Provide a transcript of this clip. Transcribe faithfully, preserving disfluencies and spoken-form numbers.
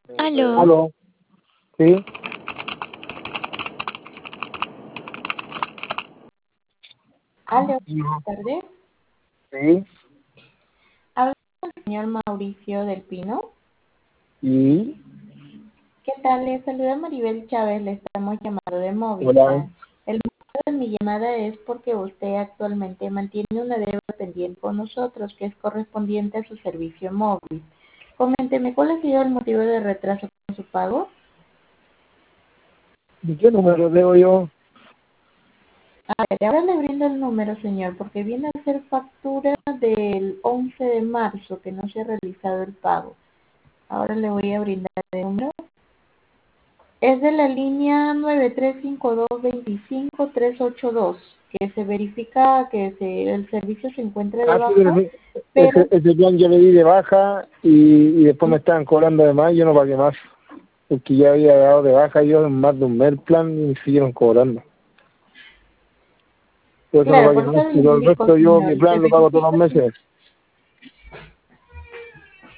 Aló. Aló, sí, Aló, no, buenas tardes. sí, Habla con el señor Mauricio del Pino. y, ¿Qué tal? Le saluda Maribel Chávez, le estamos llamando de hola, Movistar. El motivo de mi llamada es porque usted actualmente mantiene una deuda pendiente con nosotros que es correspondiente a su servicio móvil. Coménteme, ¿cuál ha sido el motivo de retraso con su pago? ¿de qué número debo yo? A ver, ahora le brindo el número, señor, porque viene a ser factura del once de marzo que no se ha realizado el pago. Ahora le voy a brindar el número. Es de la línea nueve tres cinco dos dos cinco tres ocho dos, que se verifica que se, el servicio se encuentra de Ah, sí, pero baja, sí, ese, pero ese plan yo le di de baja y, y después me estaban cobrando de más y yo no pagué más, porque ya había dado de baja yo en más de un mes el plan y me siguieron cobrando. Por eso no claro, pagué por más, eso le pero el indico, resto yo señor, mi se plan lo pago todos los verifica que meses.